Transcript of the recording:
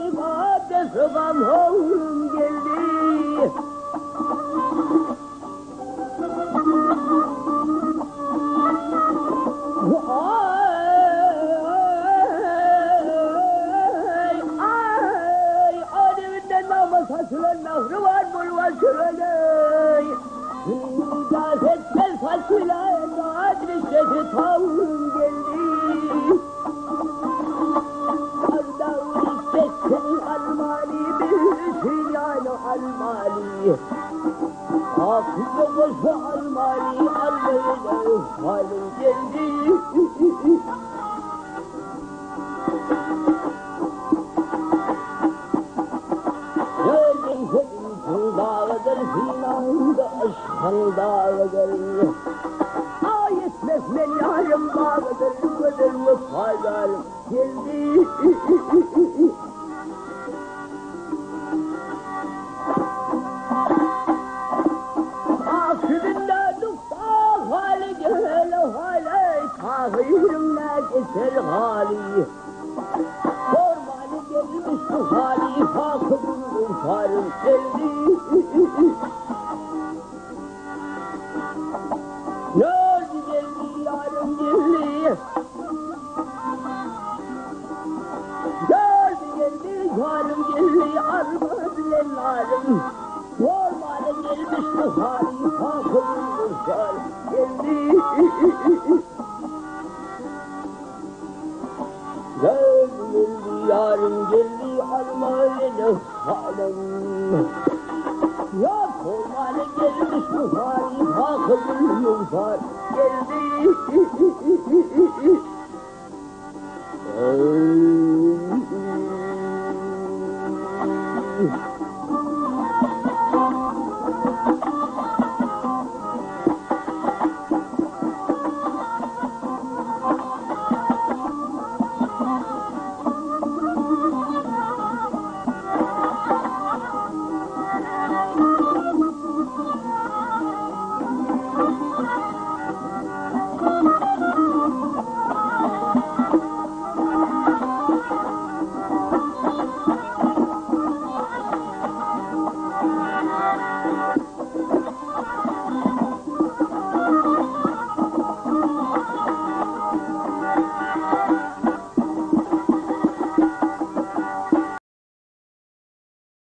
Babam oğlum geldi. Ay, adevinden namaz açılan nahri var, bul var şöyle. Gaz etmez açılan adres sesi tavrım geldi. Ardağın sesini almali, bir yani almali. Afiyet olsun almali, almali, halim geldi. Gördün senin dağıdır, finanda aşkın dağıdır. Ayetmez men yarım dağıdır, gödür mü faydarım geldi. Aklında dukta hali gel hali, kahirimle geçer hali. Ormanı gelmiş bu hali, fakırın farım geldi. Gördü geldi yarım geldi. Gördü geldi yarım geldi, arma bilen arım. Ormanı gelmiş bu hali, fakırın farım geldi. Geldi yarın geldi almayla halım. Ya kormane gelmiş bu hali, fakırın yollar geldi. Ay.